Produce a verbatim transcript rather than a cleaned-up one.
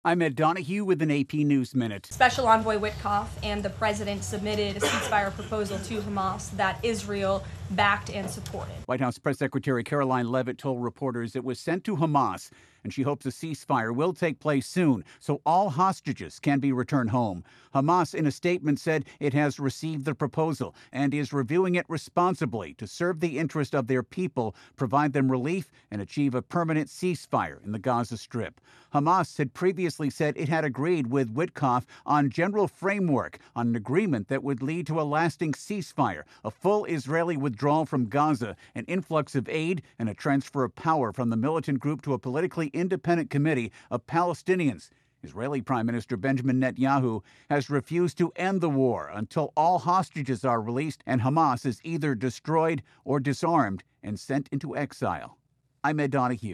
I'm Ed Donahue with an A P News Minute. Special Envoy Witkoff and the president submitted a ceasefire proposal to Hamas that Israel backed and supported. White House Press Secretary Caroline Leavitt told reporters it was sent to Hamas, and she hopes a ceasefire will take place soon so all hostages can be returned home. Hamas, in a statement, said it has received the proposal and is reviewing it responsibly to serve the interest of their people, provide them relief, and achieve a permanent ceasefire in the Gaza Strip. Hamas had previously said it had agreed with Witkoff on general framework on an agreement that would lead to a lasting ceasefire, a full Israeli withdrawal from Gaza, an influx of aid, and a transfer of power from the militant group to a politically independent committee of Palestinians. Israeli Prime Minister Benjamin Netanyahu has refused to end the war until all hostages are released and Hamas is either destroyed or disarmed and sent into exile. I'm Ed Donahue.